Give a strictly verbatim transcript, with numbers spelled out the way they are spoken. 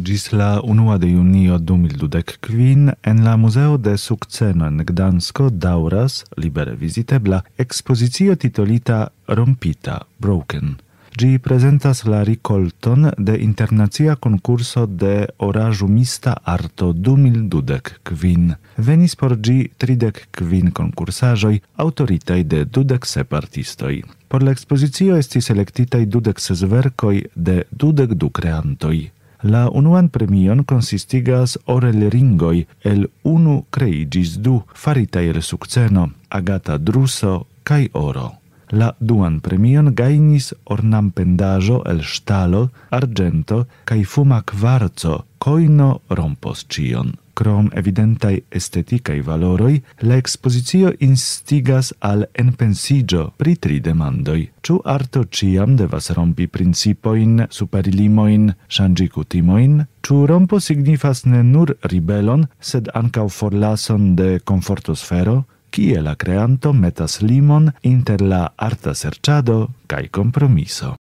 Gis la unua de junio du mil dudek kvin en la Muzeo de Sukceno en Gdansko dauras, libere vizitebla, ekspozicio titolita Rompita, Broken. Gi presentas la rikolton de internacia konkurso de oraĵumista arto du mil dudek kvin. Venis por gi tridek kvin konkursaĵoj aŭtoritaj de dudek sep artistoj. Por la ekspozicio estis elektitaj dudek ses verkoj de dudek du kreantoj. La unuan premion consistigas orelringoj el unu kreiĝis du, faritaj el Sukceno, agata druso kaj oro. La duan premion gajnis ornampendaĵo el ŝtalo, arĝento kaj fuma kvarco, kojno rompos ĉion. Krom evidentaj estetikaj valoroj, la ekspozicio instigas al enpensiĝo pri tri demandoj. Ĉu arto ĉiam devas rompi principojn, superi limojn, ŝanĝi kutimojn? Ĉu rompo signifas ne nur ribelon, sed ankaŭ forlason de komfortosfero? Kie la kreanto metas limon inter la arta serĉado kaj kompromiso.